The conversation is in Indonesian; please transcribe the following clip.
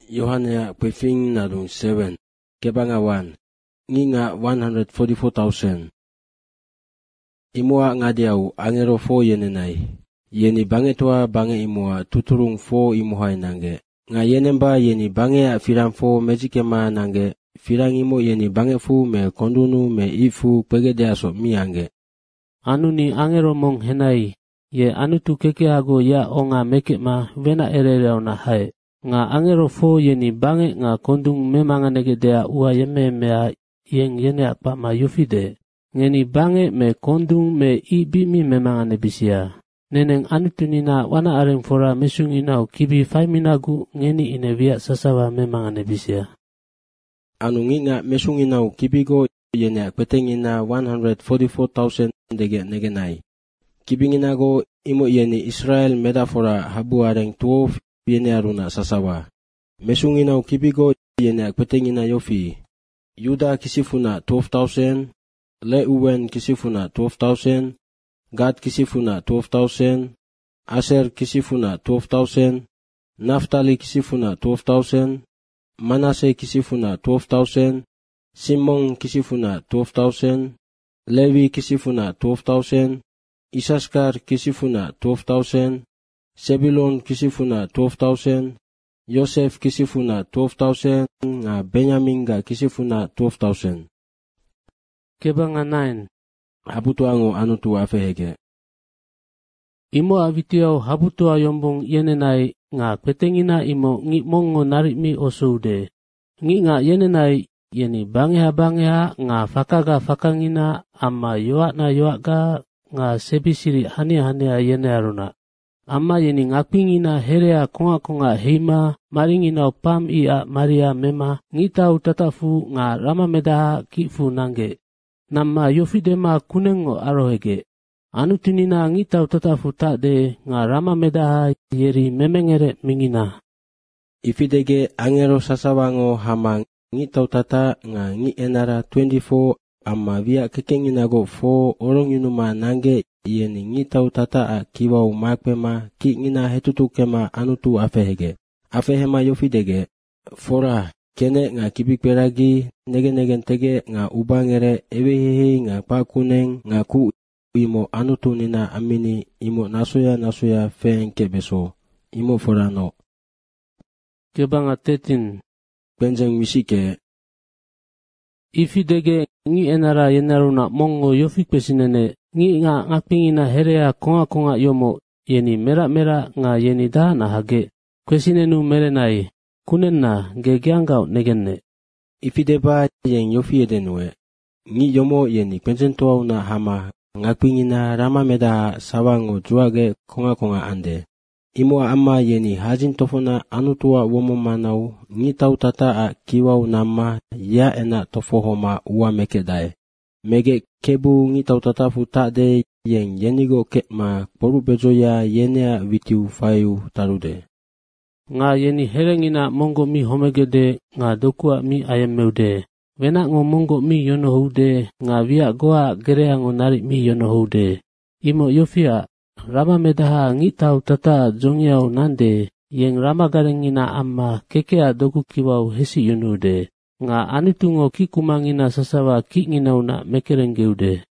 Yohana pefing nadung 7. Kebangawan. Nginga 144,000. Imua ngadiau angero 4 yenenai. Yeni bange tua bange imua tuturung 4 imuhai nange. Nga yenemba yeni bange a firang 4 mejikema nange. Firang imo yeni bange fu me kondunu me ifu pegede aso miange. Anu ni angero mong henai. Ye anu tu keke ago ya onga meke ma vena erereo na hai. Nga angero 4 yeni bange nga kondung memanga negedea ua yeme mea yeng yene apa ma yufide. Ngeni bange me kondung me ibimi memanga nebisia. Neneng anu tunina wana areng fora mesung inau kibi 5 minagu ngeni inevia sasawa memanga nebisia. Anu nginga mesung inau kibigo yene petengina 144,000 dege negenai. Kibinginago imo yeni Israel medafora habu areng 12 yene aruna sasawa. Mesung inau kibigo yene petengina yofi. Yuda kisifuna 12,000, Leuwen kisifuna 12,000, Gad kisifuna 12,000, Aser kisifuna 12,000, Naftali kisifuna 12,000, Manase kisifuna 12,000, Simon kisifuna 12,000, Levi kisifuna 12,000, Isaskar kisifuna 12,000, Sebulon kisifuna 12,000, Yosef kisifuna 12,000, nga Benyamin ga kisifuna 12,000. Kebanga 9. Habutuango anutu afehege. Imo avitiau habutua yombong yenenai nga petengina imo ngi mongo narimi osude. Ngi nga yenenai yeni bangeha nga fakaga fakangina amma yoakga nga sebisiri hania yene aruna. Amma yeni ngapingina herea konga heima maringina pam ia Maria mema ngitau tatafu nga rama medaha kifu nange. Nama yofidema kunengo arohege. Anu tunina ngitau tatafu takde nga rama medaha yeri memengere mingina. Ifidege angero sasawango hama ngitau tata nga ngi enara 24 amma via kekenginago 4 orang yunuma nange yeni ngitau tata a kiwau makpema ki ngina hetutukema anutu afehege. Afehema yofidege fora kene nga kibikperagi negen tege nga ubangere ewehehe nga pakuneng nga ku imo anutu nina amini imo nasuya feng kebeso imo forano. Kebanga 13. Benjeng misike. Ifidege ngi enara yenaruna mongo yofik pesinene ngi nga ngapingina herea konga yomo yeni mera nga yeni dana hage kwesinenu merenai kunenna gegiangau negenne. Ifideba yeng yofi edenwe ngi yomo yeni pensentuau na hama ngapingina rama meda sawango juage konga ande. Imo amma yeni hajin tofona anutua womo manau ngi tau tata a kiwau nama ya ena tofohoma ua mekedae. Mege kebu ngi tau tata futade yeng yenigo kekma poru bejoya yenea vitiu fayu tarude. Nga yeni herengina mongo mi homegede nga dokua mi ayemmeude. Wena ngo mongo mi yonohoude nga via goa gereango nari mi yonohoude. Imo yofia rama medaha ngitau tata jongyau nande yeng rama garengina amma kekea doku kiwau hesi yonude. Nga anitungo kikumangina sasawa ki nginau na mekerengeude.